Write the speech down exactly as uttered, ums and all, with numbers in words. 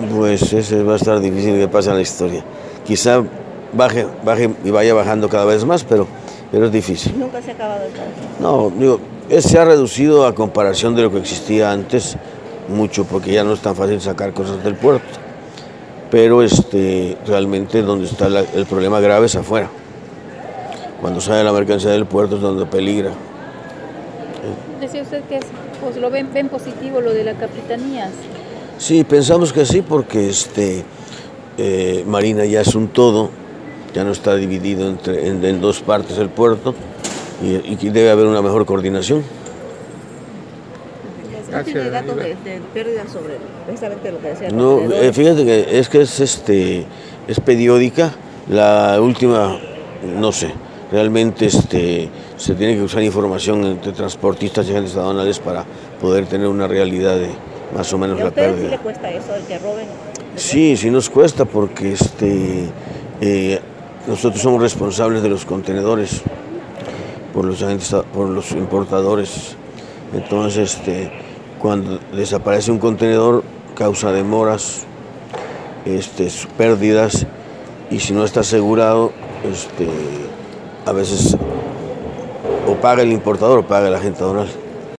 Pues ese va a estar difícil que pase en la historia. Quizá baje, baje y vaya bajando cada vez más, pero, pero es difícil. Nunca se ha acabado el cáncer. No, digo, es- se ha reducido a comparación de lo que existía antes, mucho, porque ya no es tan fácil sacar cosas del puerto. Pero este, realmente donde está la- el problema grave es afuera. Cuando sale la mercancía del puerto es donde peligra. Decía usted que es, pues lo ven, ven positivo lo de la capitanía. Sí, pensamos que sí, porque este, eh, Marina ya es un todo, ya no está dividido entre, en, en dos partes el puerto y, y que debe haber una mejor coordinación. ¿No tiene datos de, de pérdida sobre precisamente lo que decía el No, contenedor? eh, fíjate que es que es, este, es periódica, la última, no sé, realmente este, se tiene que usar información entre transportistas y agentes aduanales para poder tener una realidad de más o menos ¿Y a la ustedes sí pérdida. le cuesta eso, el que roben? Sí, sí nos cuesta porque este, eh, nosotros somos responsables de los contenedores por los agentes, por los importadores. Entonces, este, cuando desaparece un contenedor, causa demoras, este, pérdidas, y si no está asegurado, este, a veces o paga el importador o paga el agente aduanal.